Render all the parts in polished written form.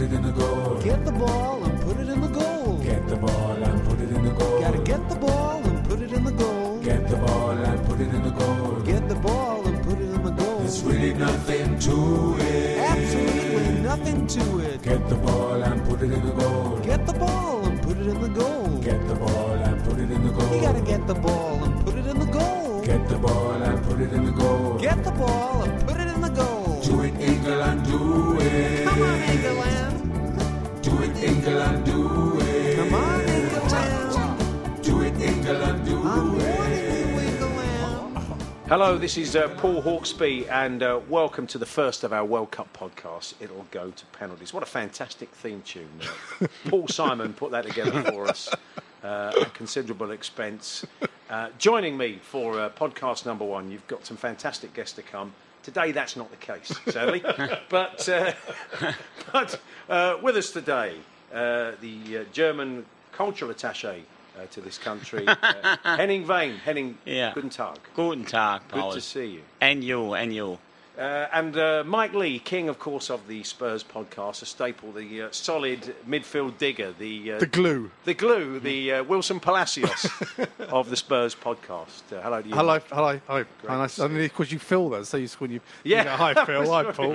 it in the goal. Get the ball and put it in the goal. Get the ball and put it in the goal. Gotta get the ball and put it in the goal. Get the ball and put it in the goal. Get the ball and put it in the goal. There's really nothing to it. Absolutely nothing to it. Get the ball and put it in the goal. Get the ball and put it in the goal. Get the ball and put it in the goal. You gotta get the ball and put it in the goal. Get the ball and put it in the goal. Get the ball and put it in the goal. Do it, England, do it. Come on, England. Do it, England, do it. Come on, England. Do it, England, do I'm it. warning you, England. Hello, this is Paul Hawksby, and welcome to the first of our World Cup podcasts. It'll go to penalties. What a fantastic theme tune. Paul Simon put that together for us at considerable expense. Joining me for podcast number one, you've got some fantastic guests to come. Today, that's not the case, sadly. but with us today, the German cultural attaché to this country, Henning Wehn. Henning, Yeah. guten Tag. Guten Tag, Paul. Good to see you. And you. And Mike Lee, king, of course, of the Spurs podcast, a staple, the solid midfield digger, the glue. the glue, the Wilson Palacios of the Spurs podcast. Hello to you. Hello, Mike. hello. Hi, nice. I mean, of course, you Phil though, so when you Yeah. you go, hi Phil, hi Paul.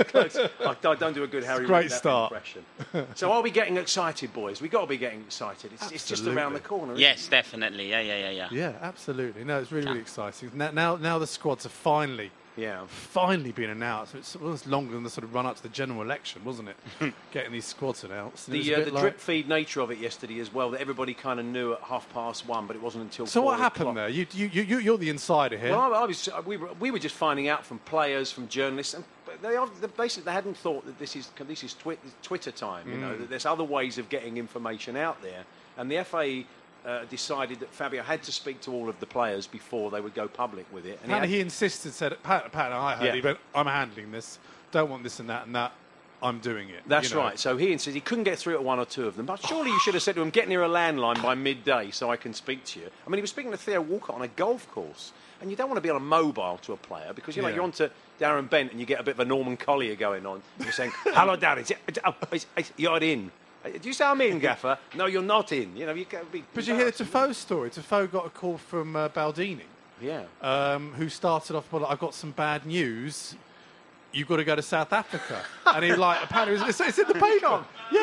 I don't do a good Harry great Redknapp start. impression. So are we getting excited, boys? We've got to be getting excited. It's just around the corner. Isn't Yes, definitely. Yeah. Yeah, absolutely. No, it's really exciting. Now the squads are finally been announced. It was longer than the sort of run up to the general election, wasn't it? Getting these squads announced. And it was a The bit like- drip feed nature of it yesterday as well, that everybody kind of knew at 1:30, but it wasn't until So 4 what happened o'clock. there? You're the insider here. Well, we were just finding out from players, from journalists, and they hadn't thought that this is Twitter time. You know, that there's other ways of getting information out there, and the FA decided that Fabio had to speak to all of the players before they would go public with it. And Apparently he insisted, said, Pat, I heard Yeah. he went, I'm handling this. Don't want this and that. I'm doing it. That's you know. right. So he insisted he couldn't get through to one or two of them. But surely you should have said to him, get near a landline by midday so I can speak to you. I mean, he was speaking to Theo Walcott on a golf course. And you don't want to be on a mobile to a player because, you know, Yeah. you're on to Darren Bent and you get a bit of a Norman Collier going on. You're saying, hello, Darren. You're in. Do you say I'm in, Gaffer? No, you're not in. You know, you can't be... But you hear the Defoe story. Defoe got a call from Baldini, Yeah. who started off, well, I've got some bad news. You've got to go to South Africa. And he apparently, it's in the paper.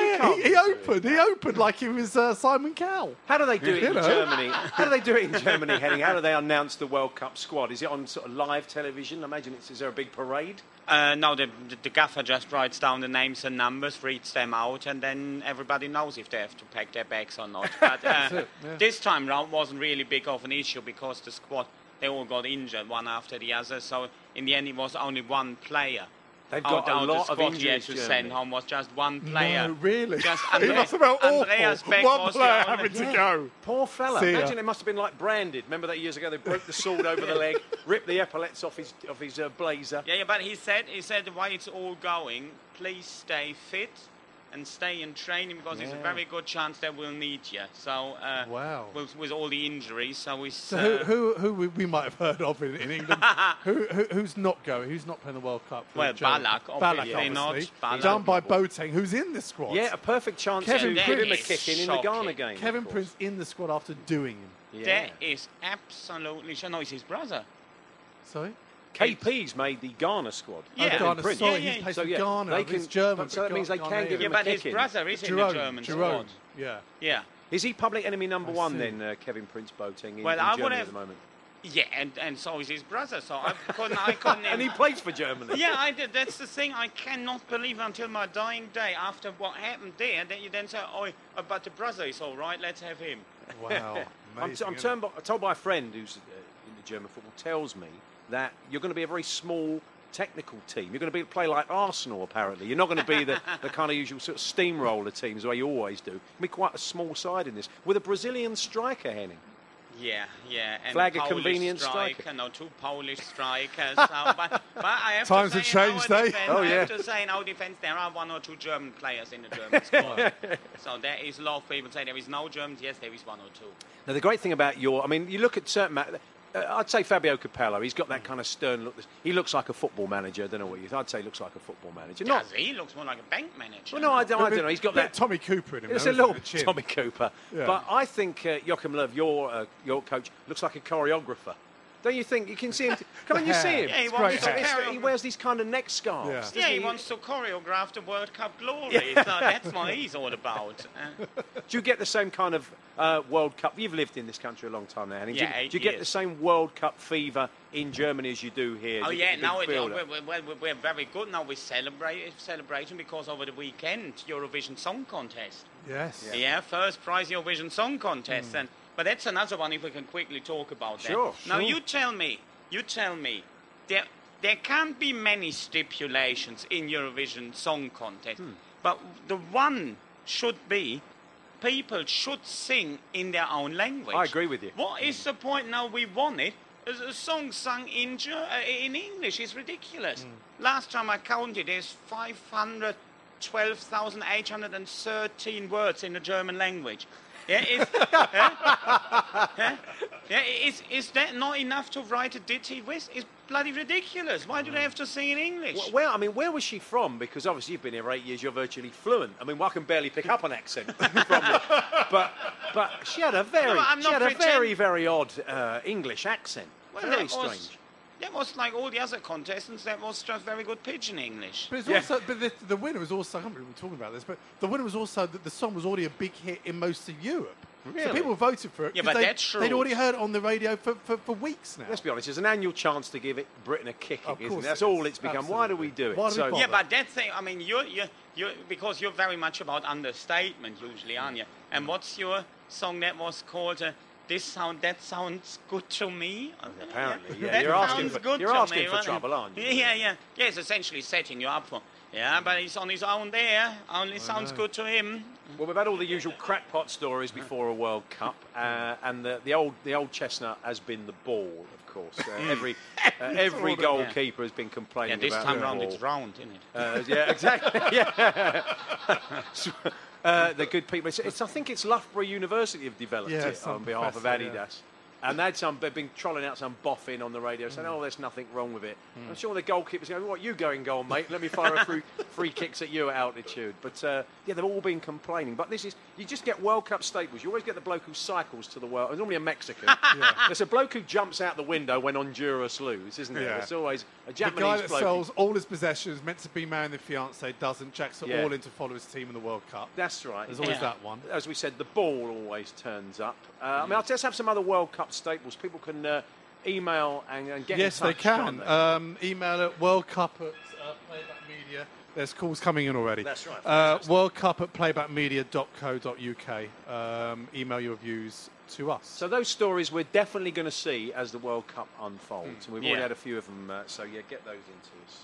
He opened like he was Simon Cowell. How do they do it You in know. Germany? How do they do it in Germany, Henning? How do they announce the World Cup squad? Is it on sort of live television? I imagine is there a big parade? No, the gaffer just writes down the names and numbers, reads them out, and then everybody knows if they have to pack their bags or not. But this time round wasn't really big of an issue because the squad, they all got injured one after the other. So in the end, it was only one player. They've got a lot the of squad he had injuries, to Germany. send home was just one player. No, really? Just It must have felt awful. Andreas Beck One was player the only- having to go. Poor fella. See ya. Imagine it must have been like branded. Remember that years ago they broke the sword over the leg, ripped the epaulets off his blazer. Yeah, but he said the way it's all going, please stay fit and stay in training because there's a very good chance they will need you. So Wow. with all the injuries, so we. So who we might have heard of in England? who's not going? Who's not playing the World Cup? for Well, Germany? Ballack, obviously not. obviously. Ballack. Done by Boateng, who's in the squad. Yeah, a perfect chance Kevin to give him a Prince. kick in the Ghana Shocking. game. Kevin of course. Prince in the squad after doing him. Yeah. That is absolutely sure. No, it's his brother. Sorry? KP's made the Ghana squad. Yeah. Kevin Ghana, Prince. sorry, Yeah, he plays So, for yeah, Ghana. they He's can- German. so that means they can Ghanaian. give Yeah, him but a his kick in. brother is in the German Jerome. squad. Yeah. Yeah. Is he public enemy number I one see. then, Kevin Prince Boateng in Well, I Germany would at have- the moment? Yeah, and so is his brother. So I couldn't. And he plays for Germany. Yeah, I did. That's the thing. I cannot believe until my dying day, after what happened there, that you then say, "Oh, but the brother is all right. Let's have him." Wow. Amazing, I'm isn't it? told by a friend who's in the German football tells me that you're going to be a very small technical team. You're going to play like Arsenal, apparently. You're not going to be the kind of usual sort of steamroller teams the way you always do. You'll be quite a small side in this. With a Brazilian striker, Henning. Yeah. And Flag a Polish convenient striker. striker. No, 2 Polish strikers. So, but I have Times to have say, in changed, our eh? defense, Oh, I yeah. have to say, in our defense, there are 1 or 2 German players in the German squad. So there is a lot of people say there is no Germans. Yes, there is 1 or 2. Now, the great thing about you look at certain I'd say Fabio Capello. He's got that kind of stern look. He looks like a football manager. I don't know what you think. I'd say he looks like a football manager. Does he? He looks more like a bank manager. Well, no, I don't know. He's got bit that Tommy Cooper in him. It's though, a isn't little it? The chin. Tommy Cooper. Yeah. But I think Joachim Löw, your coach, looks like a choreographer. Don't you think? You can see him. Come on, you see him. Yeah, he It's wants great to hair. carry He wears these kind of neck scarves. Yeah. doesn't Yeah, he wants to choreograph the World Cup glory. So that's what he's all about. Do you get the same kind of World Cup? You've lived in this country a long time now, Henning. Yeah, do 8 you get years. the same World Cup fever in Germany as you do here? Oh Do you yeah, get a now big build-up? we're very good. Now we're celebrating because over the weekend Eurovision Song Contest. Yes. Yeah, first prize Eurovision Song Contest. But that's another one if we can quickly talk about that. Sure, Now sure. you tell me, there can't be many stipulations in Eurovision Song Contest, but the one should be people should sing in their own language. I agree with you. What is the point now? We won it. A song sung in English is ridiculous. Last time I counted, there's 512,813 words in the German language. Yeah, is that not enough to write a ditty with? It's bloody ridiculous. Why do they have to sing in English? Well, I mean, where was she from? Because obviously you've been here 8 years, you're virtually fluent. I mean, I can barely pick up an accent from you. But she had a very, very odd English accent. Very strange. That was like all the other contestants. That was just very good pidgin English. But, it's also, but the winner was also, I can't remember talking about this, but the winner was also that the song was already a big hit in most of Europe. So Really? people voted for it. Yeah, 'cause but that's true. They'd already heard it on the radio for weeks now. Let's be honest, it's an annual chance to give Britain a kicking, Of isn't course it? That's it is. all it's become. Why do we do it? Why do we bother? Yeah, but that thing, I mean, you're because you're very much about understatement usually, aren't you? And what's your song that was called? That sounds good to me. Apparently, yeah. That You're asking sounds for, good you're to asking me, for wasn't it? trouble, aren't you? Yeah. It's essentially setting you up for. Yeah, but he's on his own there. Only sounds good to him. Well, we've had all the usual crackpot stories before a World Cup, and the old chestnut has been the ball, of course. Every goalkeeper has been Yeah, complaining this about time the round ball. it's round, isn't it? Yeah, exactly. Yeah. The good people. I think it's Loughborough University have developed Yeah, it some on behalf of professor, Adidas. And they've been trolling out some boffin on the radio saying, "Oh, there's nothing wrong with it." I'm sure the goalkeepers go, "What, you go and goal, mate? Let me fire a free kicks at you at altitude." But they've all been complaining. But you just get World Cup staples. You always get the bloke who cycles to the World. It's normally a Mexican. There's a bloke who jumps out the window when Honduras lose, isn't there? Yeah. There's always a The Japanese guy that bloke. sells all his possessions, meant to be marrying the fiancée, doesn't. Jacks it Yeah. all in to follow his team in the World Cup. That's right. There's always Yeah. that one. As we said, the ball always turns up. I mean, let's have some other World Cup staples. People can email and get Yes, in they touch. can. can't Email at worldcup at Playback Media. There's calls coming in already. That's right. Worldcup at playbackmedia.co.uk. Email your views to us. So those stories we're definitely going to see as the World Cup unfolds. And we've already Yeah. had a few of them, so yeah, get those into us.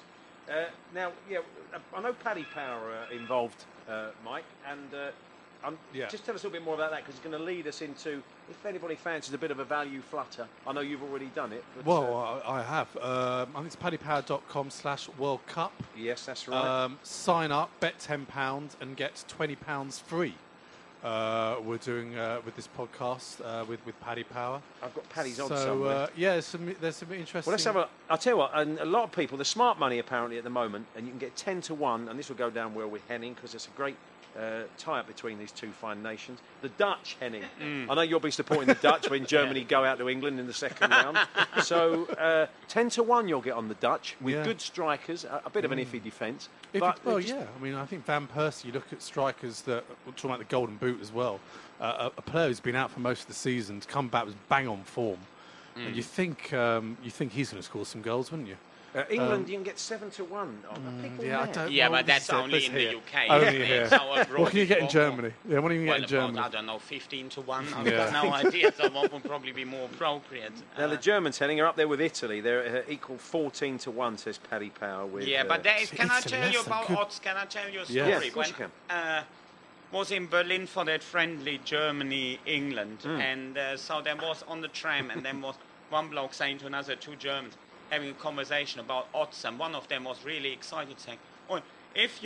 Now, I know Paddy Power involved, Mike, and Yeah. just tell us a little bit more about that, because it's going to lead us into, if anybody fancies a bit of a value flutter. I know you've already done it. But, Well, I have. I think it's paddypower.com/World Cup. yes, that's right. Sign up, bet £10 and get £20 free. We're doing with this podcast with Paddy Power. I've got Paddy's odds So somewhere. yeah, there's some interesting. Well, let's have a. I'll tell you what. And a lot of people, the smart money apparently at the moment, and you can get 10-1, and this will go down well with Henning because it's a great tie-up between these two fine nations. The Dutch, Henning. I know you'll be supporting the Dutch when Germany go out to England in the second round. So 10-1 you'll get on the Dutch with Yeah. good strikers, a bit of an iffy defence. Well, yeah. I mean, I think Van Persie. You look at strikers that we're talking about the Golden Boot as well. A player who's been out for most of the season to come back was bang on form, and you think he's going to score some goals, wouldn't you? England, you can get 7-1. Oh, people Yeah, I mad. don't Yeah, know. but that's This is- only this in the here. UK. Only isn't it? here. So abroad What can you it's get in more- Germany? Yeah, what do you get in Well, Germany? about, I don't know, 15-1. I've Yeah. got no idea. So what would probably be more appropriate? Now the Germans, Henning, are up there with Italy. They're equal 14-1, says Paddy Power. With, Yeah, but that is, can I Italy, tell you that's a about good- odds? Can I tell you a story? Yeah. Yes, of course you Was in Berlin for that friendly Germany-England, and so there was on the tram, and then was one bloke saying to another, two Germans, having a conversation about odds, and one of them was really excited, saying, "Oh, if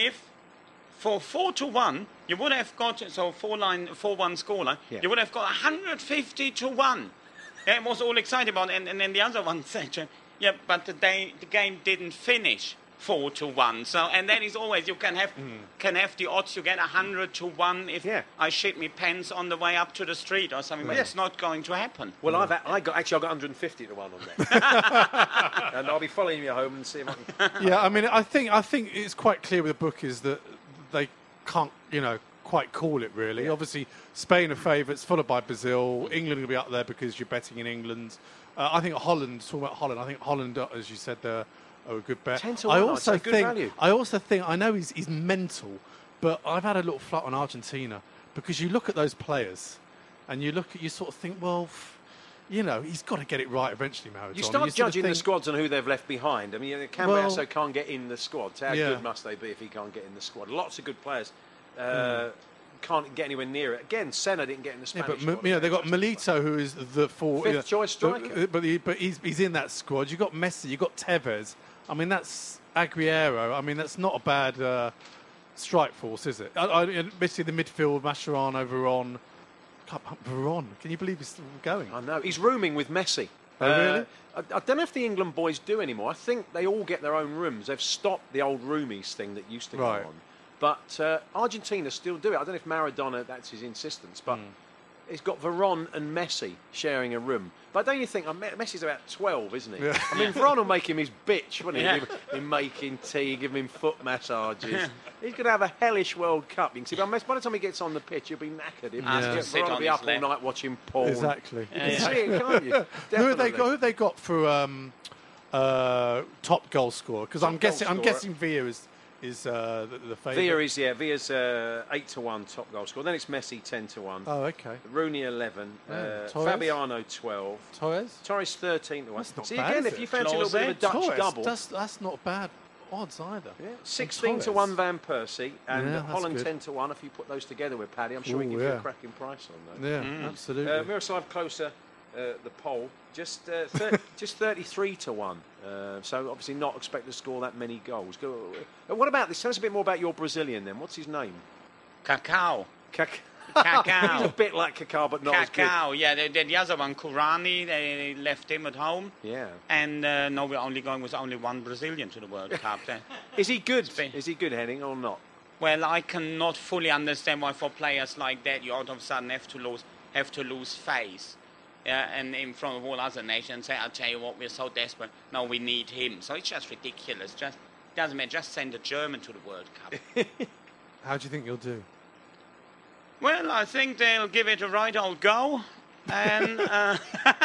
for 4-1 you would have got 4-1 scoreline, Yeah. you would have got 150-1." Yeah, it was all excited about it. And then the other one said, yeah, but the game didn't finish 4-1. So, and then it's always, you can have the odds, you get 100-1 if I shit me pants on the way up to the street or something, but it's not going to happen. Well, I got 150 to 1 on that. And I'll be following you home and see if I can... Yeah, I mean, I think it's quite clear with the book is that they can't, quite call it really. Obviously, Spain are favourites, followed by Brazil. England will be up there because you're betting in England. I think Holland, I think Holland, as you said, they're a good bet. 10 to 1, I also think, I know he's mental, but I've had a little flat on Argentina because you look at those players and you sort of think, well, he's got to get it right eventually, Maradona. You start judging the squads and who they've left behind. I mean, Cambiasso can't get in the squad. How good must they be if he can't get in the squad? Lots of good players can't get anywhere near it. Again, Senna didn't get in the Spanish squad. But they've got Milito, who is the fifth choice striker. But he's in that squad. You've got Messi, you've got Tevez. I mean, that's Aguero. I mean, that's not a bad strike force, is it? Basically, the midfield, Mascherano, Veron. Can you believe he's still going? I know. He's rooming with Messi. Oh, really? I don't know if the England boys do anymore. I think they all get their own rooms. They've stopped the old roomies thing that used to go on. But Argentina still do it. I don't know if Maradona, that's his insistence, but it's got Veron and Messi sharing a room. But don't you think, Messi's about 12, isn't he? Yeah. I mean, Veron will make him his bitch, wouldn't he? Yeah. Him making tea, giving him foot massages. He's going to have a hellish World Cup. You can see, by the time he gets on the pitch, he'll be knackered. Veron will be up all night watching porn. Exactly. You can see it, can't you? Who have they got for top goal scorer? Because I'm guessing Villa is the favourite. Villa's 8 to 1 top goal scorer. Then it's Messi 10 to 1. Oh, okay. Rooney 11. Fabiano 12. Torres 13 to 1. That's not See bad, again, is if you it? fancy a little bit of a Dutch double. That's not bad odds either. Yeah. 16 to 1 Van Persie and Holland 10 to 1. If you put those together with Paddy, I'm sure we can give you a cracking price on those. Yeah, absolutely. Miroslav Klose, the poll, just 33 to 1. So obviously not expect to score that many goals. What about this? Tell us a bit more about your Brazilian then. What's his name? Cacao. Cacao. He's a bit like Cacao, but not as good. Cacao, yeah. The other one, Kurani, they left him at home. Yeah. And now we're only going with only one Brazilian to the World Cup. Is he good? Is he good, Henning, or not? Well, I cannot fully understand why for players like that you all of a sudden have to lose face. And in front of all other nations say, I'll tell you what, we're so desperate. No, we need him. So it's just ridiculous. Just doesn't matter. Just send a German to the World Cup. How do you think you'll do? Well, I think they'll give it a right old go. And, well,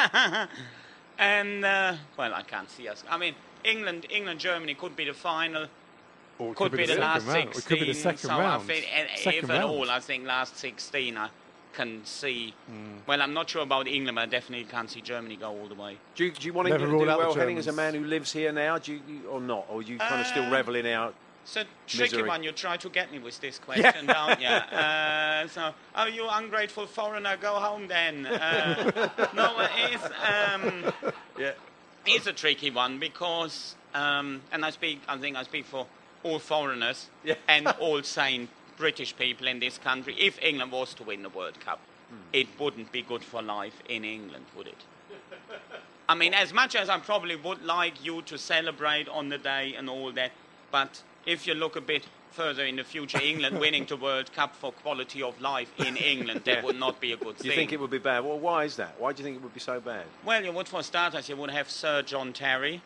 I can't see us. I mean, England, Germany could be the final. Or could be the last 16. It could be the second round. If at all, I think last 16 I can see. Well, I'm not sure about England, but I definitely can't see Germany go all the way. Do you want England to do well, Henning, as a man who lives here now? Or not? Or are you kind of still revelling out? It's a tricky one. You try to get me with this question, don't you? So, you ungrateful foreigner, go home then. No, it's a tricky one because, and I think I speak for all foreigners and all sane British people in this country. If England was to win the World Cup, it wouldn't be good for life in England, would it? I mean, as much as I probably would like you to celebrate on the day and all that, but if you look a bit further in the future, England winning the World Cup for quality of life in England, that would not be a good thing. You think it would be bad? Well, why is that? Why do you think it would be so bad? Well, you would, for starters, you would have Sir John Terry.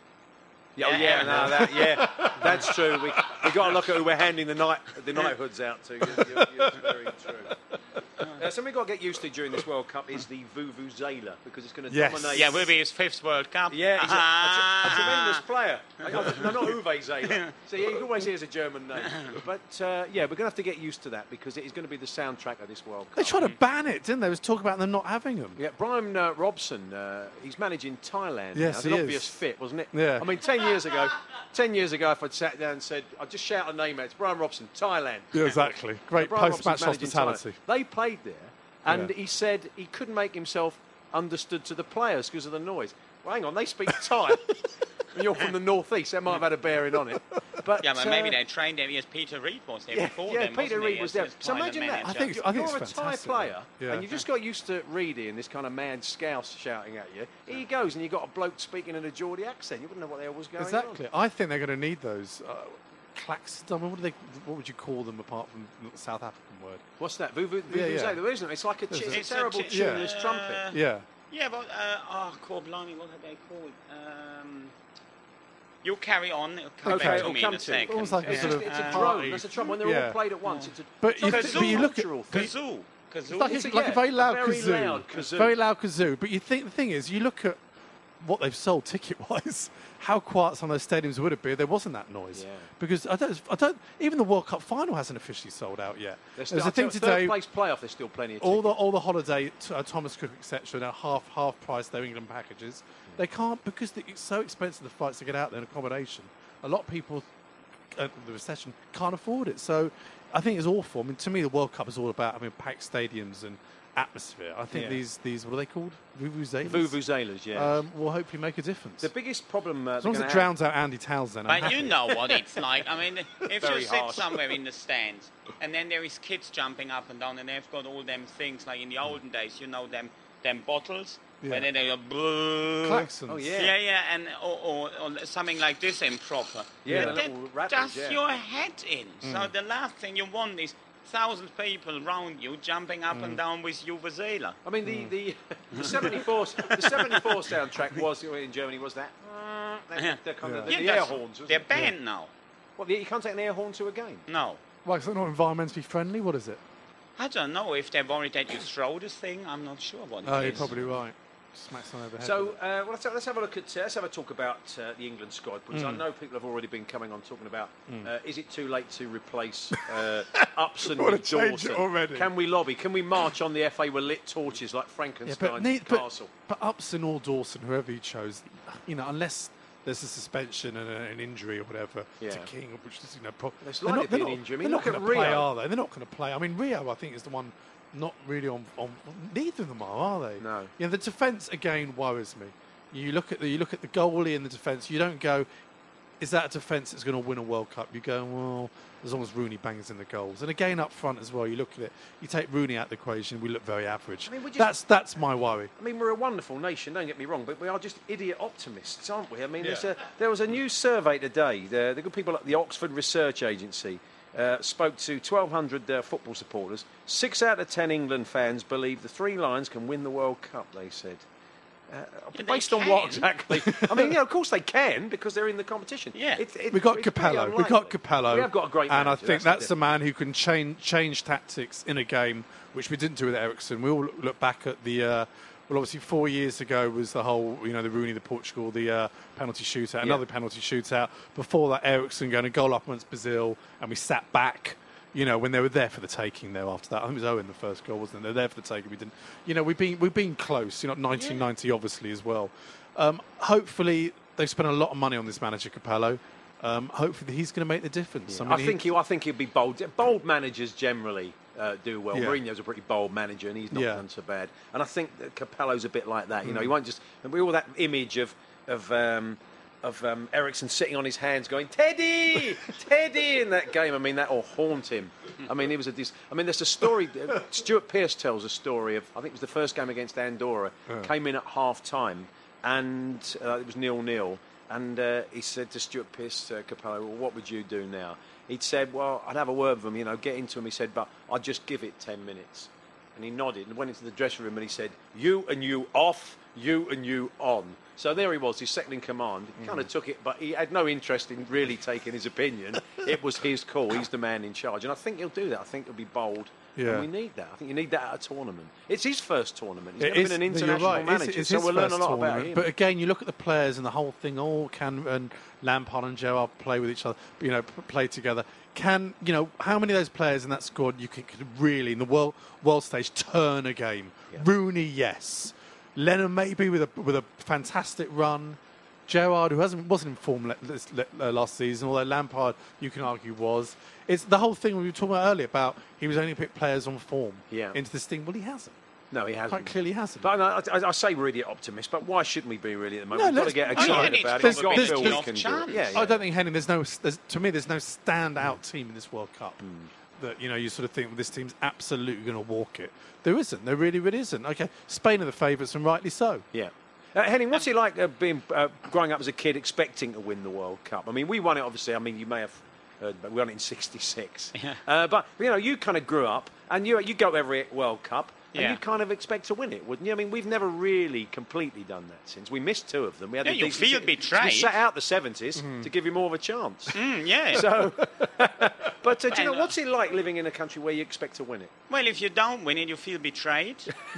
That's true. We got to look at who we're handing the knighthoods out to. You're very true. Something we've got to get used to during this World Cup is the Vuvuzela, because it's going to dominate. Yeah, will be his 5th World Cup. Yeah, he's a tremendous player. No, not Uwe Zela. So you can always hear as a German name. But we're going to have to get used to that because it is going to be the soundtrack of this World Cup. They tried to ban it, didn't they? There was talk about them not having them. Yeah, Brian Robson, he's managing Thailand. Yes, now. An obvious fit, wasn't it? Yeah. I mean, 10 years ago, if I'd sat down and said, I'd just shout a name out, it's Brian Robson, Thailand. Yeah, exactly. Great post-match hospitality. They played there, and he said he couldn't make himself understood to the players because of the noise. Well, hang on, they speak Thai. And you're from the northeast, that might have had a bearing on it. But Yeah, but maybe they trained him as Peter Reid was there before them, Peter wasn't Reid he, was as there. his So Thailand imagine that. manager? I think You're a it's Thai fantastic, player, yeah. and you just got used to Reedy and this kind of mad scouse shouting at you. Here he goes, and you got a bloke speaking in a Geordie accent. You wouldn't know what the hell was going Exactly. on. I think they're going to need those clacks. I mean, what would you call them apart from the South African word? What's that? Yeah, yeah. Vuvuzela, isn't it? It's like There's it's a- a terrible It's a- tuneless yeah. trumpet. Yeah. Yeah, but God, blimey, what are they called? You carry on. It'll come Okay, back it'll to me come in a to it. second. Almost like a It's, sort just, of it's a party. drone. That's the trouble. When they're Yeah. all played at once, it's a But you look at cultural thing. Kazoo. It's Kazoo. like, It's like a very loud kazoo. loud kazoo. Very loud kazoo. But you think the thing is, you look at what they've sold ticket-wise, how quiet some of those stadiums would have been if there wasn't that noise. Yeah. Because I don't. Even the World Cup final hasn't officially sold out yet. There's a thing today. Third place playoff. There's still plenty of All tickets. the holiday, Thomas Cook, etc. Now half price their England packages. They can't because it's so expensive the flights to get out there and accommodation. A lot of people, the recession, can't afford it. So I think it's awful. I mean, to me, the World Cup is all about packed stadiums and atmosphere. I think Yeah. these what are they called? Vuvuzelas. Vuvuzelas, yeah. Will hopefully make a difference. The biggest problem As long as it drowns out Andy Townsend, I'm But you happy. know what it's like. I mean, if Very you sit harsh. somewhere in the stands and then there is kids jumping up and down and they've got all them things like in the olden days, you know, them bottles Yeah. where then they go blue. Klaxons. Oh, yeah. Yeah, and or something like this improper. Yeah, But the that little rattles, does yeah. your head in. So the last thing you want is thousands of people around you jumping up and down with Vuvuzela. I mean, the 74 soundtrack was in Germany. Was that? The kind of the air that's- horns. wasn't They're it? banned now. What, you can't take an air horn to a game. No. Why? Is it not environmentally friendly? What is it? I don't know if they're worried that you throw this thing. I'm not sure what it Oh, is. you're probably right. Smack someone over the head. So let's have a look at let's have a talk about the England squad, because I know people have already been coming on talking about is it too late to replace Upson Wanna with change it Dawson? already. Can we lobby? Can we march on the FA with lit torches like Frankenstein's castle? But Upson or Dawson, whoever you chose, unless there's a suspension and an injury or whatever Yeah. to King, which is There's likely to be an injury. I mean, they're look not at going to play, Rio. are they? They're not going to play. I mean, Rio, I think, is the one not really on. Neither of them are they? No. The defence again worries me. You look at the goalie and the defence. You don't go, is that a defence that's going to win a World Cup? You go, well, as long as Rooney bangs in the goals. And again, up front as well, you look at it. You take Rooney out of the equation, we look very average. I mean, we just- That's my worry. I mean, we're a wonderful nation, don't get me wrong, but we are just idiot optimists, aren't we? I mean, Yeah. there was a new survey today. The good people at the Oxford Research Agency spoke to 1,200 football supporters. 6 out of 10 England fans believe the Three Lions can win the World Cup, they said. they Based on what can. exactly? I mean, of course they can, because they're in the competition. Yeah. We've got it's pretty Capello. We've got unlikely. Capello. We have got a great and I manager, think the that's the man who can change tactics in a game, which we didn't do with Ericsson. We all look back at the well, obviously 4 years ago was the whole, the Rooney, the Portugal, the penalty shootout, another penalty shootout. Before that, Ericsson going a goal up against Brazil, and we sat back. When they were there for the taking there after that. I think it was Owen the first goal, wasn't it? They're there for the taking. We didn't. We've been close. 1990 obviously as well. Hopefully they've spent a lot of money on this manager Capello. Hopefully he's going to make the difference. I think he'll be bold. Bold managers generally do well. Yeah. Mourinho's a pretty bold manager, and he's not Yeah. done so bad. And I think that Capello's a bit like that. He won't just. And all that image of Ericsson sitting on his hands, going Teddy, Teddy in that game. I mean, that will haunt him. I mean, there's a story. Stuart Pearce tells a story of. I think it was the first game against Andorra. Came in at half time, and it was 0-0. And he said to Stuart Pearce, Capello, well, what would you do now? He'd said, well, I'd have a word with him, get into him. He said, but I'd just give it 10 minutes. And he nodded and went into the dressing room and he said, you and you off, you and you on. So there he was, his second in command. He kind of took it, but he had no interest in really taking his opinion. It was his call. He's the man in charge. And I think he'll do that. I think he'll be bold. Yeah. And we need that. I think you need that at a tournament. It's his first tournament. He's It never is- been an you're international right. manager, It's so his we'll learn a first lot about tournament. him. But again, you look at the players and the whole thing. Can Lampard and Gerrard play with each other? Play together. How many of those players in that squad you could really, in the world stage, turn a game? Yeah. Rooney, yes. Lennon maybe with a fantastic run. Gerrard, who wasn't in form last season, although Lampard, you can argue, was. It's the whole thing we were talking about earlier about he was only picked players on form Yeah. into this thing. Well, he hasn't. No, he Quite hasn't. clearly hasn't. But I say really optimist, but why shouldn't we be really at the moment? No, We've got to get let's- excited it's about it. there's- We've got to there's- feel there's- we can do it. chance. Yeah, I don't think, Henning, to me, there's no standout team in this World Cup that, you sort of think, well, this team's absolutely going to walk it. There isn't. There really, really isn't. Okay, Spain are the favourites, and rightly so. Yeah. Henning, what's it like growing up as a kid expecting to win the World Cup? I mean, we won it, obviously. I mean, you may have heard, but we won it in '66. Yeah. But, you kind of grew up, and you go every World Cup, and Yeah. you kind of expect to win it, wouldn't you? I mean, we've never really completely done that since. We missed 2 of them. We had Yeah, the you decent- feel betrayed. We sat out the '70s to give you more of a chance. Yeah. So, but do you know, And, what's it like living in a country where you expect to win it? Well, if you don't win it, you feel betrayed,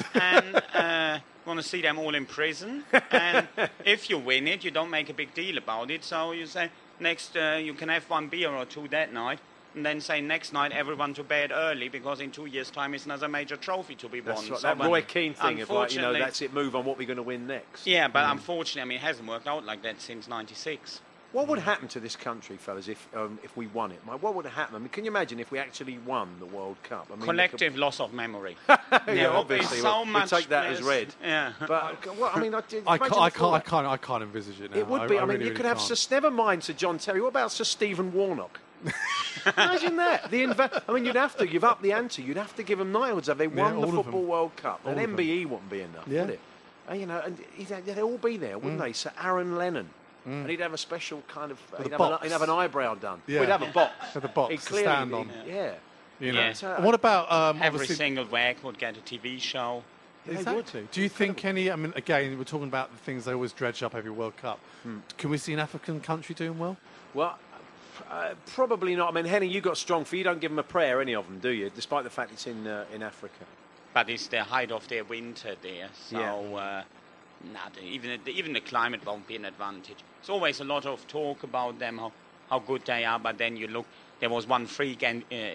and want to see them all in prison. And if you win it, you don't make a big deal about it. So you say next, you can have 1 beer or 2 that night, and then say next night everyone to bed early because in 2 years' time it's another major trophy to be won. That's right. So, That but Roy Keane thing of like, unfortunately- that's it, move on, what we're going to win next. Yeah, but unfortunately, I mean, it hasn't worked out like that since '96. What would happen to this country, fellas, if we won it? Mike, what would happen? I mean, can you imagine if we actually won the World Cup? I mean, Collective loss of memory. yeah, obviously, so we'll much take that as less- read. Yeah. But well, I mean, I imagine before that. can't envisage it now. It would be. I mean, really, you really could have can't. never mind Sir John Terry. What about Sir Stephen Warnock? Imagine that. I mean, you'd have to give up the ante. You'd have to give them knighthoods. Have they won all the of Football them. World Cup? All And of them. MBE wouldn't be enough, Yeah. would it? And they'd all be there, wouldn't they? Sir Aaron Lennon. And he'd have a special kind of. With He'd a have, box. he'd have an eyebrow done. Yeah. We'd have a box. With a box He'd to clearly stand be- on. Yeah. You know. Yeah. So, And what about Every obviously? single WEG would get a TV show. They would. Exactly. Do you think any? I mean, again, we're talking about the things they always dredge up every World Cup. Can we see an African country doing well? Well, probably not. I mean, Henning, you got strong for you. Don't give them a prayer, any of them, do you? Despite the fact it's in Africa. But it's the height of their winter there, so even the climate won't be an advantage. It's always a lot of talk about them, how good they are, but then you look. There was one freak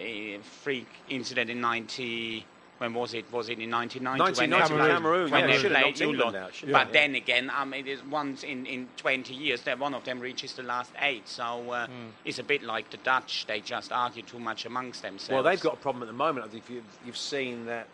incident in 90. When was it? Was it in 1990? 1990, Cameroon. When Yeah, they should have played knocked you England lot. out, shouldn't But they? then again, I mean, there's once in 20 years that one of them reaches the last 8. So it's a bit like the Dutch. They just argue too much amongst themselves. Well, they've got a problem at the moment. I think you've seen that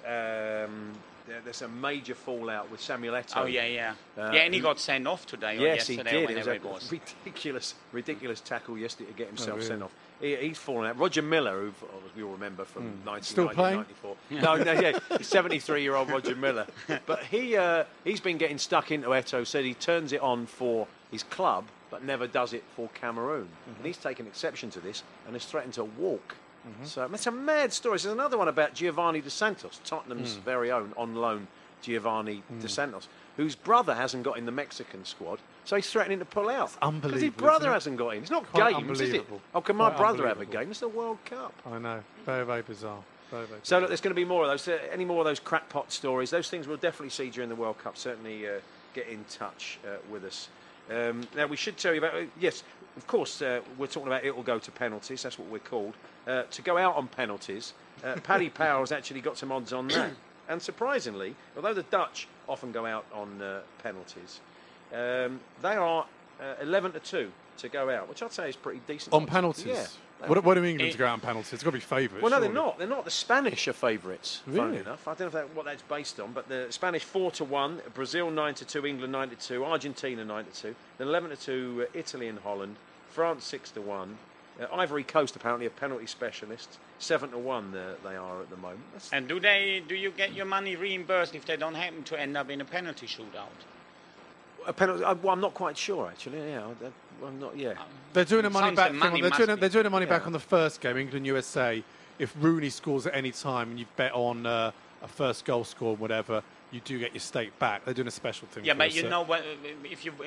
there's a major fallout with Samuel Eto'o. Oh, yeah. And he got sent off today or Yes, he yesterday or did. It whenever was it a was. ridiculous tackle yesterday to get himself really? sent off. He's fallen out. Roger Miller, who we all remember from Still playing? 1994. No, 73-year-old Roger Miller. But he's been getting stuck into Eto'o. Said he turns it on for his club, but never does it for Cameroon. And he's taken exception to this and has threatened to walk. So it's a mad story. There's another one about Giovanni Dos Santos, Tottenham's very own on loan Giovanni Dos Santos, whose brother hasn't got in the Mexican squad, so he's threatening to pull out. Because his unbelievable, brother isn't it? hasn't got in. It's not Quite games, is it? unbelievable. Oh, can my Quite brother have a unbelievable. game? It's the World Cup. I know. Very, very bizarre. Very, very. So look, there's going to be more of those. Any more of those crackpot stories? Those things we'll definitely see during the World Cup. Certainly get in touch with us. Now, we should tell you about... yes, of course, we're talking about it will go to penalties. That's what we're called. To go out on penalties, Paddy Power has actually got some odds on that. And surprisingly, although the Dutch often go out on penalties, they are 11-2 to go out, which I'd say is pretty decent. On odds. penalties? Yeah. What do England to go out on penalties? It's got to be favourites. Well, no, they're surely. not. They're not. The Spanish are favourites, funnily Really? enough. I don't know what that's based on, but the Spanish 4-1, Brazil 9-2, England 9-2, Argentina 9-2, then 11-2, Italy and Holland, France 6-1, Ivory Coast apparently are penalty specialists, 7-1 they are at the moment. And do you get your money reimbursed if they don't happen to end up in a penalty shootout? A penalty. Well, I'm not quite sure actually. Yeah, I'm not. Yeah. They're doing the money Sounds back. like money They're must doing, be- they're doing the money back Yeah. on the first game, England-USA. If Rooney scores at any time and you bet on a first goal score, whatever, you do get your stake back. They're doing a special thing. Yeah, for but us, you so- know what? If you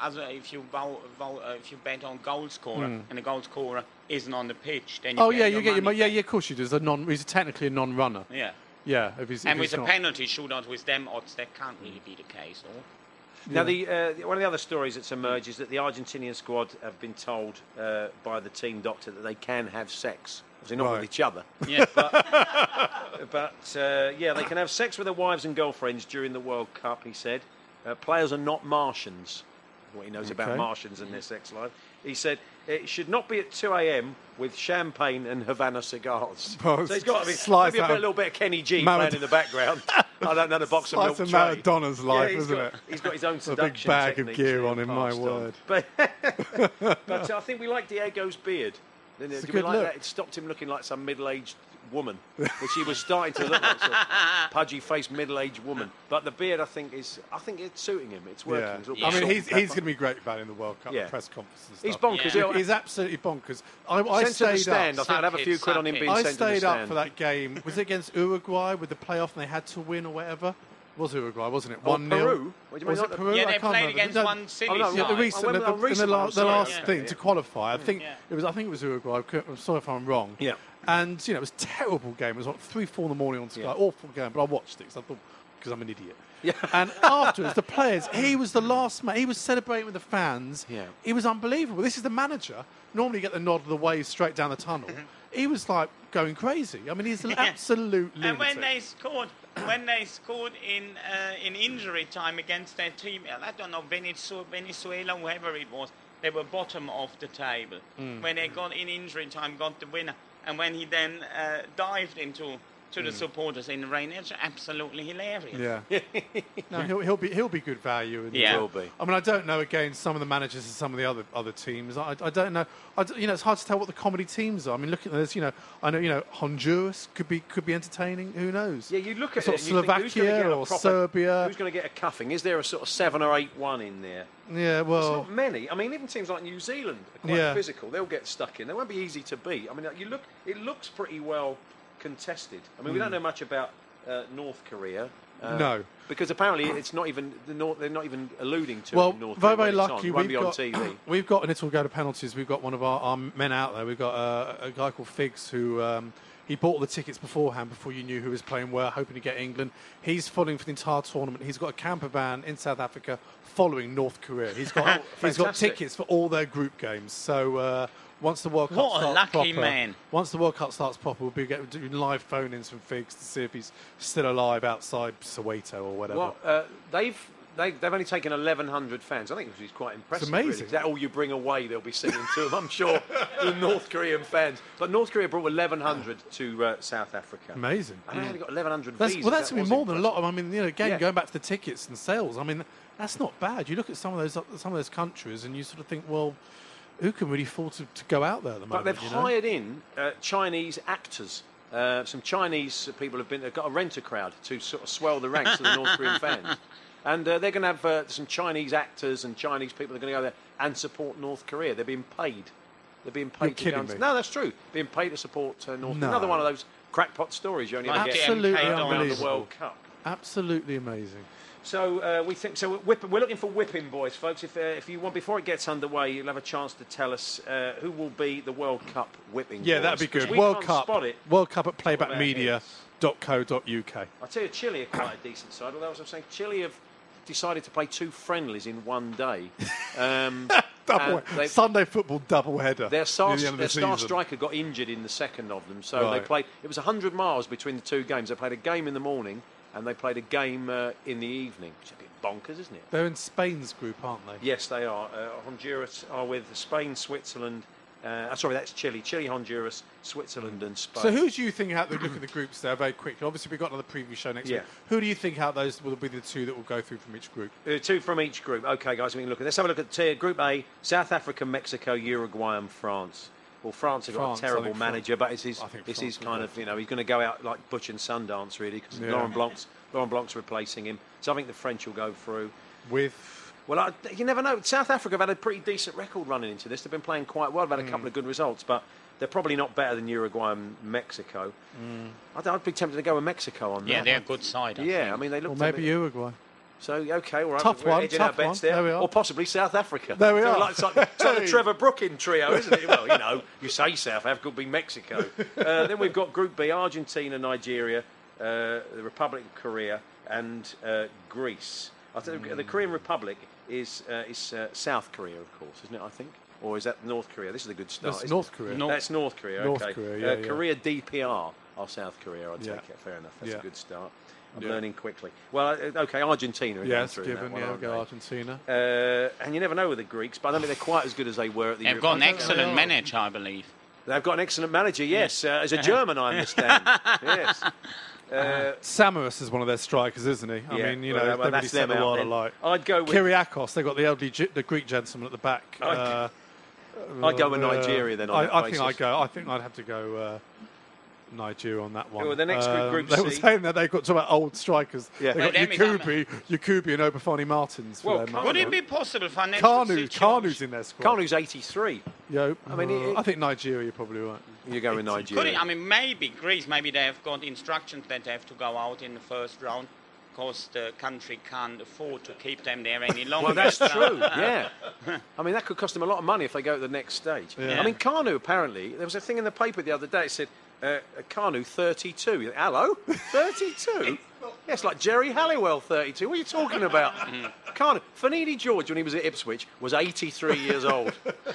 bet on goal scorer and the goal scorer isn't on the pitch, then you Oh get yeah, your you get your money money. Yeah, back. yeah, of course you do. He's technically a non-runner. Yeah. Yeah, if he's, And if with he's a not. penalty shootout with them odds, that can't really be the case, or? Now, one of the other stories that's emerged is that the Argentinian squad have been told by the team doctor that they can have sex. Obviously not with Right. each other. Yeah. But they can have sex with their wives and girlfriends during the World Cup, he said. Players are not Martians. What he knows about Okay. Martians and their sex life. He said it should not be at 2 a.m. with champagne and Havana cigars. Well, So he's got to be slice maybe that a little bit of Kenny G Maradona. playing in the background. I don't know the box of milk Slice tray. of Maradona's life, he's isn't got, it? He's got his own A seduction big bag of techniques gear being on him, my passed word. But I think we like Diego's beard. It's a Do we good like look. that? It stopped him looking like some middle-aged woman, which he was starting to look like, sort of pudgy-faced middle-aged woman. But the beard, I think it's suiting him. It's working. Yeah. It's all I mean, salt he's and pepper. going to be great value in the World Cup Yeah. press conference and stuff. He's bonkers. Yeah. He's absolutely bonkers. I Sent to the stayed stand. I up. think I'd have a few Suck quid on it, him suck being I sent to the stayed stand. up for that game. Was it against Uruguay with the playoff and they had to win or whatever? It was Uruguay, wasn't it? Oh, 1-0. Peru? What do you mean, Was not it the- Peru? Yeah, I they can't played remember. against No, one silly Oh, no, side. Yeah, the I recent, went with the in recent the, one, the sorry, last yeah. thing Yeah. to qualify. I think Yeah. it was. I think it was Uruguay. I'm sorry if I'm wrong. Yeah. And it was a terrible game. It was like 3-4 in the morning on Sky. Yeah. Awful game, but I watched it because I thought because I'm an idiot. Yeah. And afterwards, the players. He was the last man. He was celebrating with the fans. Yeah. He was unbelievable. This is the manager. Normally, you get the nod of the wave straight down the tunnel. He was like going crazy. I mean, he's an absolute lunatic. And when they scored in injury time against their team, I don't know, Venezuela, whoever it was, they were bottom of the table. When they got in injury time, got the winner, and when he then dived into the supporters in the rain, it's absolutely hilarious. Yeah. No, he'll be good value. And Yeah. Will be. I mean, I don't know again some of the managers of some of the other teams. I don't know. It's hard to tell what the comedy teams are. I mean, look at this. I know. Honduras could be entertaining. Who knows? Yeah, you look at Sort it of and you think, who's gonna Slovakia get a or proper- Serbia. Who's going to get a cuffing? Is there a sort of 7 or 8-1 in there? Yeah, It's well, not many. I mean, even teams like New Zealand are quite Yeah. physical. They'll get stuck in. They won't be easy to beat. I mean, it looks pretty well contested. I mean, we don't know much about North Korea. No. Because apparently it's not even they're not even alluding to well, it in North very, Korea. very when it's on. lucky. It won't be on We've TV. we've got, and it will go to penalties. We've got one of our men out there. We've got a guy called Figs who he bought all the tickets beforehand before you knew who was playing where, hoping to get England. He's following for the entire tournament. He's got a camper van in South Africa following North Korea. He's got Fantastic. tickets for all their group games. So once the World Cup What a starts lucky proper, man. Once the World Cup starts proper, we'll be doing live phone-ins from Figs to see if he's still alive outside Soweto or whatever. Well, they've only taken 1,100 fans. I think it's quite impressive. amazing. Really. Is that all you bring away? They'll be singing to them, I'm sure, the North Korean fans. But North Korea brought 1,100 to South Africa. Amazing. I don't know how they got 1,100 That's, visas. well, that's That going to was be more than a lot. impressive. I mean, again, Yeah. going back to the tickets and sales. I mean, that's not bad. You look at some of those countries, and you sort of think, well, who can really afford to go out there at the But moment? they've hired in Chinese actors. Some Chinese people have got a renter crowd to sort of swell the ranks of the North Korean fans. And they're going to have some Chinese actors and Chinese people that are going to go there and support North Korea. They're being paid. They're being paid You're to kidding go and, me. No, that's true. Being paid to support North Korea. No. Another one of those crackpot stories you only ever Like get Absolutely getting paid around the unbelievable. World Cup. Absolutely amazing. So we think so. We're looking for whipping boys, folks. If you want, before it gets underway, you'll have a chance to tell us who will be the World Cup whipping. Yeah, boys, that'd be 'cause good. We World can't Cup. Spot it. World Cup at What about playbackmedia.co.uk. I tell you, Chile are quite a decent side. Although, as I'm saying, Chile have decided to play 2 friendlies in one day. Sunday football double header. Their star, near the end of the their star season. striker got injured in the second of them, so they Right. played. It was 100 miles between the 2 games. They played a game in the morning and they played a game in the evening. Which is a bit bonkers, isn't it? They're in Spain's group, aren't they? Yes, they are. Honduras are with Spain, Switzerland. Sorry, that's Chile. Chile, Honduras, Switzerland, and Spain. So who do you think out there, look at the groups there very quickly? Obviously, we've got another preview show next Yeah. week. Who do you think out those will be the 2 that will go through from each group? 2 from each group. Okay, guys, we can look at. Let's have a look at Group A: South Africa, Mexico, Uruguay, and France. Well, France have got France, a I terrible think manager, but it's his, I think it's France his will kind go. of, he's going to go out like Butch and Sundance, really, because Yeah. Laurent Blanc's replacing him. So I think the French will go through. With Well, you never know. South Africa have had a pretty decent record running into this. They've been playing quite well. They've had a couple of good results, but they're probably not better than Uruguay and Mexico. I'd be tempted to go with Mexico on that. Yeah, they're a good side. I Yeah, think. I mean, they look. or maybe Uruguay. So, okay, all right. Tough we're one, edging tough our bets one. there. There we are. Or possibly South Africa. There we So are. It's like the Hey. Trevor Brooking trio, isn't it? Well, you say South Africa, could be Mexico. Then we've got Group B: Argentina, Nigeria, the Republic of Korea, and Greece. I think the Korean Republic is South Korea, of course, isn't it, I think? Or is that North Korea? This is a good start. That's isn't North it? Korea. No. That's North Korea, North okay. Korea, yeah, yeah. Korea DPR are South Korea, I take Yeah. it. Fair enough. That's Yeah. a good start. I'm Yeah. learning quickly. Well, okay, Argentina are going Yes, through in that given. one, Yeah, aren't go they? Argentina. And you never know with the Greeks, but I don't think they're quite as good as they were at the They've got an European Cup. excellent manager, I believe. They've got an excellent manager, yes. As a German, I understand. Yes. Samuras is one of their strikers, isn't he? I mean, you know, they really that's set them the out world then. alight. I'd go with Kyriakos, they've got the elderly, the Greek gentleman at the back. I'd go with Nigeria then on that I basis. I think I'd have to go Nigeria on that one. Well, the next group they were C. saying that they've got talk about old strikers. Yeah. They've got Well, Yakubi and Obafemi Martins. Well, for their Would man. it be possible for an Kanu's in their squad. Kanu's 83. Yo, I mean, I think Nigeria, you're probably right. You go with Nigeria. Could it, I mean, maybe Greece, maybe they have got instructions that they have to go out in the first round because the country can't afford to keep them there any longer. Well, that's So, true, yeah. I mean, that could cost them a lot of money if they go to the next stage. Yeah. I mean, Kanu, apparently, there was a thing in the paper the other day, it said, Kanu, 32. Hello? 32? Yeah, it's like Jerry Halliwell, 32. What are you talking about? Kanu. Finidi George, when he was at Ipswich, was 83 years old.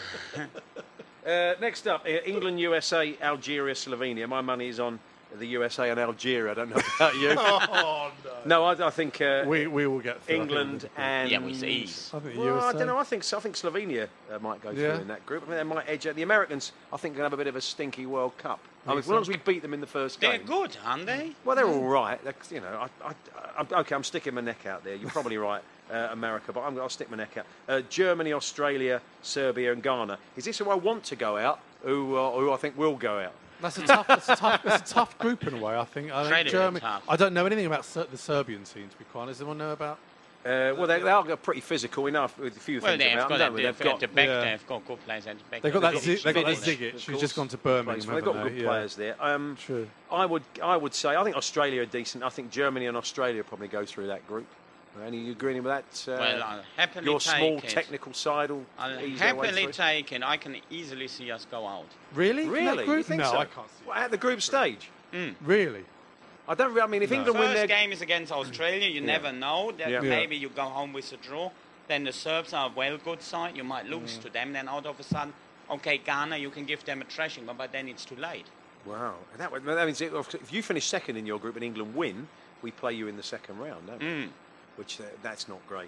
Next up, England, USA, Algeria, Slovenia. My money is on the USA and Algeria. I don't know about you. Oh, No, I think we will get through. England and... Yeah, with ease. I think Well, USA. I don't know. I think Slovenia might go through Yeah. in that group. I mean, they might edge out. The Americans, I think, can have a bit of a stinky World Cup. I mean, as long as we beat them in the first They're game. good, aren't they? Well, they're all right. You know, I'm sticking my neck out there. You're probably right, America, but I'll stick my neck out. Germany, Australia, Serbia, and Ghana. Is this who I want to go out? Who I think will go out? That's a tough group in a way. I think Incredibly Germany. tough. I don't know anything about the Serbian team, to be quite honest. Does anyone know about? Well, they are pretty physical enough with a few Well, things they've about got them. at the back. Yeah. They've got good players at the back. They've got that Vidic, Zigic, of who's just course, gone to Birmingham. They've got haven't good they? players there. True. I would say I think Australia are decent. I think Germany and Australia probably go through that group. Any you agreeing with that? Well, I'll happily your take small it. technical side will I'll ease their way happily through? take it. I can easily see us go out. Really? In that Really? group? You think no, so? I can't see. Well, at the group stage. Really? I don't. I mean, if England win First their game is against Australia. You never know. That Yeah. Maybe you go home with a draw. Then the Serbs are a well good side. You might lose to them. Then out of a sudden, okay, Ghana, you can give them a thrashing, but by then it's too late. wow, that means if you finish second in your group and England win, we play you in the second round, don't we? Which that's not great.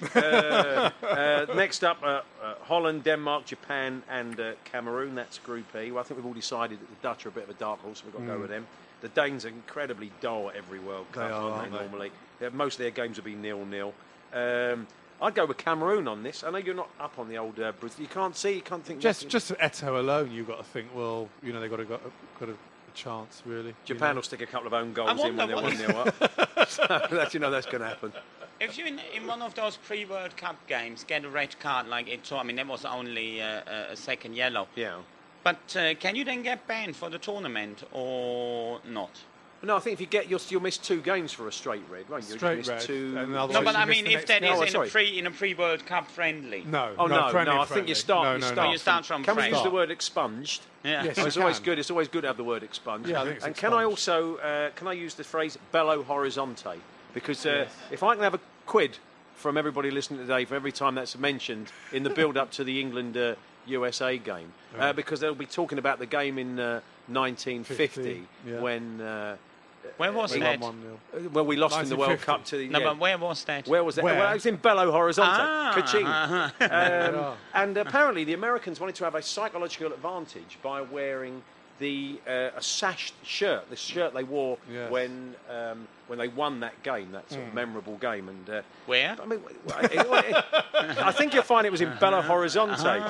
Next up, Holland, Denmark, Japan, and Cameroon. That's Group E. Well, I think we've all decided that the Dutch are a bit of a dark horse. So we've got to go with them. The Danes are incredibly dull at every World Cup, aren't they? Normally, most of their games will be 0-0. I'd go with Cameroon on this. I know you're not up on the old Brazil. You can't think. Just nothing. Eto'o alone, you've got to think. Well, you know they've got a chance, really. Japan you will stick a couple of own goals I in when they're wonder 1-0 up. So that's that's going to happen. If you in one of those pre-World Cup games get a red card like it, I mean that was only a second yellow. Yeah. But can you then get banned for the tournament or not? No, I think if you get you'll miss 2 games for a straight red, won't you? Straight miss red, 2. and otherwise No, but you I miss mean the if next that game. is Oh, in sorry. a pre-World Cup friendly. No. Oh no, friendly, I think you start. No, you no, start. no. You start from Can we friendly. use the word expunged? Yeah. Yes. It's You always can. good. It's always good to have the word expunged. Yeah, I think it's and can I expunged. also can I use the phrase bello horizonte? Because if I can have a quid from everybody listening today for every time that's mentioned in the build-up to the England USA game, because they'll be talking about the game in 1950 yeah. when Where was We that? won 1-0. well we lost in the World 1950. Cup to the No, but where was that? Where was that? Where? Well, it was in Belo Horizonte, Ah. Kaching. And apparently the Americans wanted to have a psychological advantage by wearing a sashed shirt, the shirt they wore Yes. when they won that game, that sort of memorable game. And Where? I mean, I think you'll find it was in Belo Horizonte,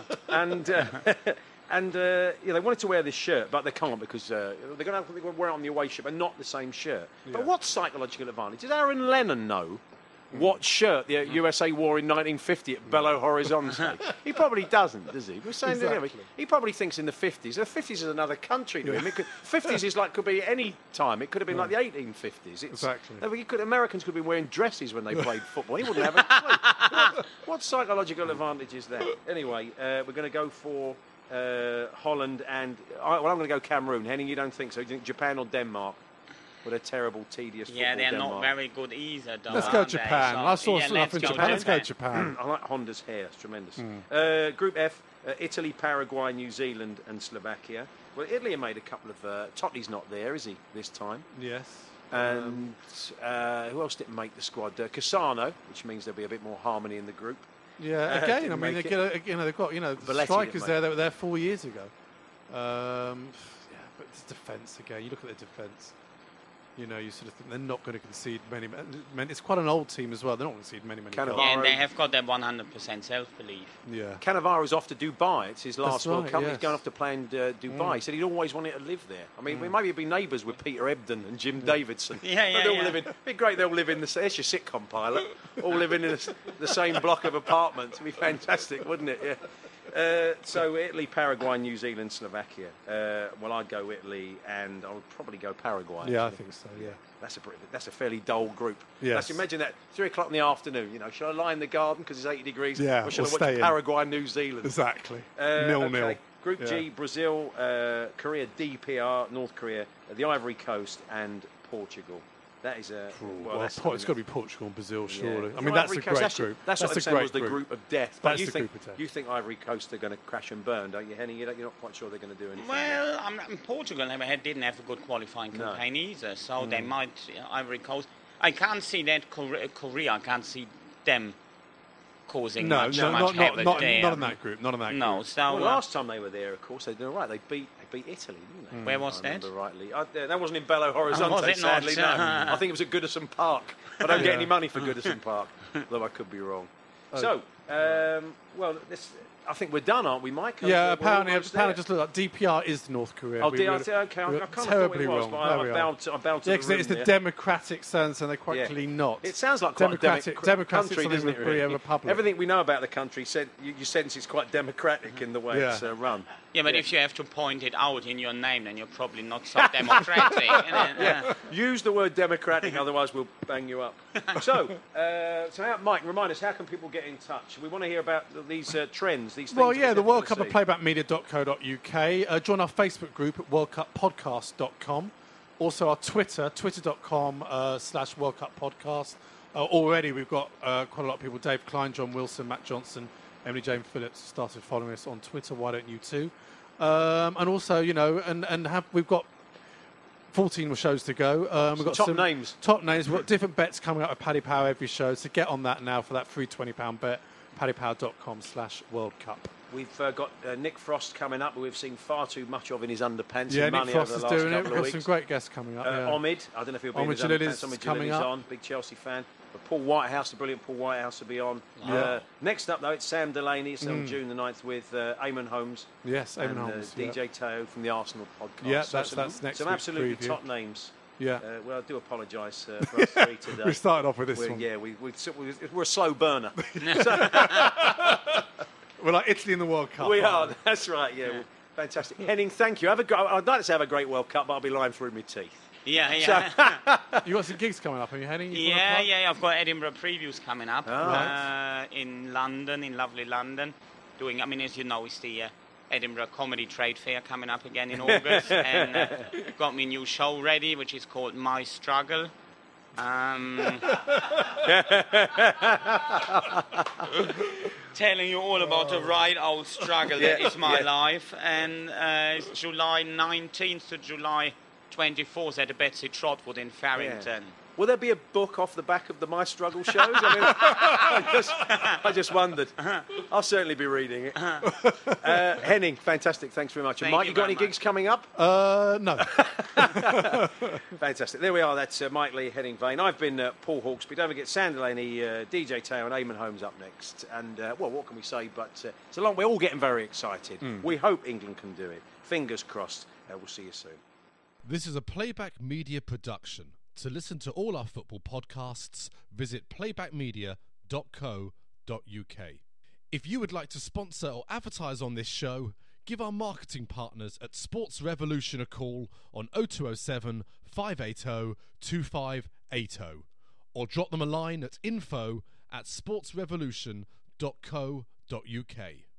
and they wanted to wear this shirt, but they can't because they're going to wear it on the away shirt, but not the same shirt. But what psychological advantage? Does Aaron Lennon know what shirt the USA wore in 1950 at Belo Horizonte? He probably doesn't, does he? We're saying Exactly. he probably thinks in the 50s. The 50s is another country to him. 50s is could be any time. It could have been like the 1850s. Exactly. Americans could be wearing dresses when they played football. He wouldn't have a clue. What psychological advantage is that? Anyway, we're going to go for Holland and... I'm going to go Cameroon. Henning, you don't think so? Do you think Japan or Denmark? What a terrible, tedious football Yeah, they're Denmark. not very good either, though. Let's go aren't they? Japan. So, I saw yeah, enough in let's go Japan. Let's go Japan. I like Honda's hair. It's tremendous. Group F, Italy, Paraguay, New Zealand and Slovakia. Well, Italy have made a couple of... Totti's not there, is he, this time? Yes. And who else didn't make the squad? Cassano, which means there'll be a bit more harmony in the group. Yeah. Again, I didn't mean, make they've got Valetti they're didn't strikers make there that were there 4 years ago. Yeah, but it's defence again. You look at the defence. You know, you sort of think they're not going to concede many. It's quite an old team as well. They're not going to concede many Cannavaro. goals. Yeah, and they have got that 100% self-belief. Yeah. Cannavaro's off to Dubai. It's his last That's World right, Cup. yes. He's going off to play in Dubai. He said he'd always wanted to live there. I mean, we maybe be neighbours with Peter Ebdon and Jim Davidson. Yeah, They'll yeah. live in, it'd be great. They'll live in the. There's your sitcom pilot. All living in the same block of apartments. It'd be fantastic, wouldn't it? Yeah. So Italy, Paraguay, New Zealand, Slovakia. Well, I'd go Italy, and I would probably go Paraguay. Yeah, I think so. Yeah. That's a fairly dull group. Yes. Imagine that 3 o'clock in the afternoon. You know, should I lie in the garden because it's 80 degrees? Yeah, Or should or I watch stay in. Paraguay, New Zealand? Exactly. Okay. 0-0. Group G: Brazil, Korea, DPR, North Korea, the Ivory Coast, and Portugal. That is a It's got to be Portugal and Brazil, surely. Yeah. I mean, that's a Ivory Coast, great group. That's what I'm a saying great was the group of death. That's you the think group of death. you think Ivory Coast are going to crash and burn, don't you, Henny? You're not quite sure they're going to do anything. Well, Portugal didn't have a good qualifying campaign either, so they might. Ivory Coast. I can't see that Korea. I can't see them causing much havoc there. Not in that group. Not in that No, group. so last time they were there, of course, they did all right. They beat Italy, didn't they? Where was If I that? remember rightly. That wasn't in Belo Horizonte, was it not? sadly, no. I think it was at Goodison Park. I don't get any money for Goodison Park, though I could be wrong. So, I think we're done, aren't we, Mike? Yeah, We're almost apparently there. just looked like DPR is North Korea. Oh, We were- okay. I we kind were of thought terribly it was, wrong. but There I we are. bowed to Yeah, the because it's the room, democratic sense, and they're quite Yeah. clearly not. It sounds like quite a democratic country, something doesn't it? with Korea Really? Republic. Everything we know about the country, you sense it's quite democratic in the way it's Yeah. run. Yeah, but if you have to point it out in your name, then you're probably not so democratic. Yeah. Use the word democratic, otherwise we'll bang you up. So Mike, remind us, how can people get in touch? We want to hear about these trends, these things. Well, that yeah, we the World Cup definitely at see. playbackmedia.co.uk. Join our Facebook group at worldcuppodcast.com. Also our Twitter, twitter.com/World Cup Podcast. Already we've got quite a lot of people, Dave Klein, John Wilson, Matt Johnson, Emily Jane Phillips started following us on Twitter. Why don't you too? And also, we've got 14 more shows to go. We've got Top some names. Top names. We've got different bets coming up with Paddy Power every show. So get on that now for that free £20 bet. paddypower.com/World Cup. We've got Nick Frost coming up, who we've seen far too much of in his underpants Yeah, and Nick money Frost over is the last doing it. couple We've of got some weeks. great guests coming up. Yeah. Omid, I don't know if he'll be in his Omid underpants. Jalil is Omid coming Jalil is up. on, big Chelsea fan. But Paul Whitehouse, the brilliant Paul Whitehouse, will be on. Yeah. Next up, though, it's Sam Delaney. It's on June the 9th with Eamon Holmes. Yes, Eamon and Holmes. DJ Teo from the Arsenal podcast. Yeah, So that's next some week's absolutely preview. top names. Yeah. Well, I do apologise for us three today. We started off with this one. Yeah, we're a slow burner. We're like Italy in the World Cup. We are. aren't That's right. Yeah. Well, fantastic. Henning, thank you. I'd like to have a great World Cup, but I'll be lying through my teeth. Yeah. You got some gigs coming up, have you, Henning? Yeah. I've got Edinburgh previews coming up Right. in London, in lovely London. As you know, it's the Edinburgh Comedy Trade Fair coming up again in August, and got my new show ready, which is called My Struggle. Telling you all about the right old struggle that is my life, and it's July 19th to July 24th at the Betsy Trotwood in Farrington. Will there be a book off the back of the My Struggle shows? I just wondered. I'll certainly be reading it. Henning, fantastic. Thanks very much. And Thank Mike, you you got very any gigs coming up? No. Fantastic. There we are. That's Mike Lee, Henning Vane. I've been Paul Hawksby. Don't forget Sam Delaney, DJ Teo and Eamon Holmes up next. And, what can we say? But we're all getting very excited. We hope England can do it. Fingers crossed. We'll see you soon. This is a Playback Media production. To listen to all our football podcasts, visit playbackmedia.co.uk. If you would like to sponsor or advertise on this show, give our marketing partners at Sports Revolution a call on 0207 580 2580 or drop them a line at info@sportsrevolution.co.uk.